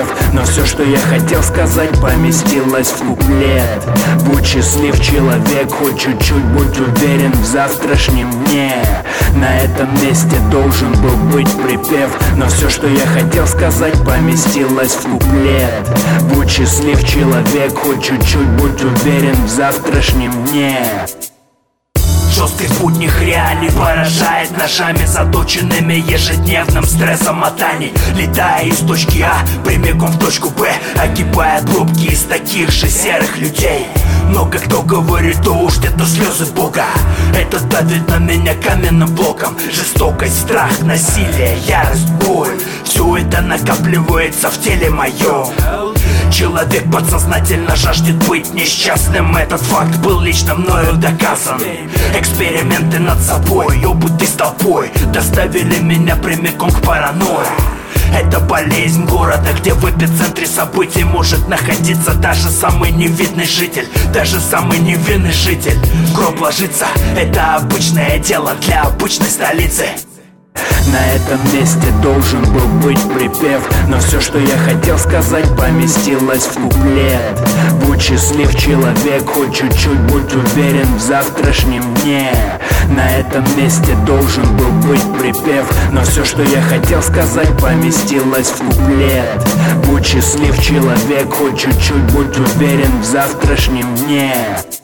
припев, но все, что я хотел сказать, поместилось в куплет. Будь счастлив, человек, хоть чуть-чуть, будь уверен в завтрашнем дне. На этом месте должен был быть припев, но все, что я хотел сказать, поместилось в куплет. Будь счастлив, человек, хоть чуть-чуть, будь уверен в завтрашнем дне. Жесткость будних реалий поражает ножами, заточенными ежедневным стрессом мотаний. Летая из точки А прямиком в точку Б, огибая пробки из таких же серых людей. Много кто говорит, то уж это слезы Бога. Это давит на меня каменным блоком. Жестокость, страх, насилие, ярость, боль, все это накапливается в теле моем. Человек подсознательно жаждет быть несчастным. Этот факт был лично мною доказан. Эксперименты над собой, опыты с толпой доставили меня прямиком к паранойи. Это болезнь города, где в эпицентре событий может находиться даже самый невидный житель, даже самый невинный житель. В гроб ложиться — это обычное дело для обычной столицы. На этом месте должен был быть припев, но все, что я хотел сказать, поместилось в куплет. Будь счастлив, человек, хоть чуть-чуть, будь уверен в завтрашнем дне. На этом месте должен был быть припев, но все, что я хотел сказать, поместилось в куплет. Будь счастлив, человек, хоть чуть-чуть, будь уверен в завтрашнем дне.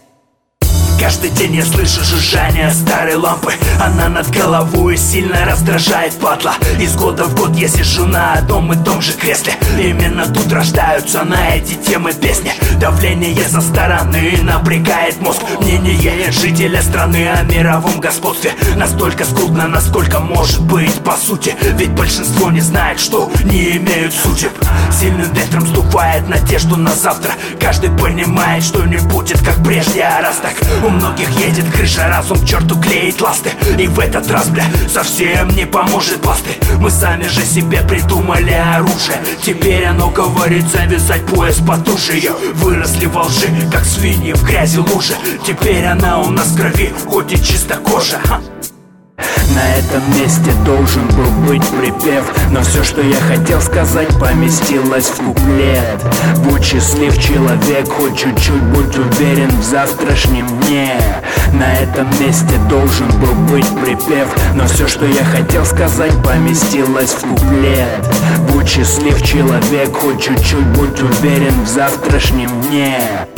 Каждый день я слышу жужжание старой лампы. Она над головой сильно раздражает, падла. Из года в год я сижу на одном и том же кресле. Именно тут рождаются на эти темы песни. Давление со стороны напрягает мозг. Мнение жителя страны о мировом господстве настолько скудно, насколько может быть по сути. Ведь большинство не знает, что не имеют судеб. Сильным ветром сдувает надежду на завтра. Каждый понимает, что не будет как прежде, а раз так, у многих едет крыша, разум к черту клеит ласты. И в этот раз, бля, совсем не поможет пласты. Мы сами же себе придумали оружие. Теперь оно говорит завязать пояс потуже. Выросли во лжи, как свиньи в грязи лужи. Теперь она у нас в крови, хоть и чисто кожа. На этом месте должен был быть припев, но все, что я хотел сказать, поместилось в куплет. Будь счастлив, человек, хоть чуть-чуть, будь уверен в завтрашнем дне. На этом месте должен был быть припев, но все, что я хотел сказать, поместилось в куплет. Будь счастлив, человек, хоть чуть-чуть, будь уверен в завтрашнем дне.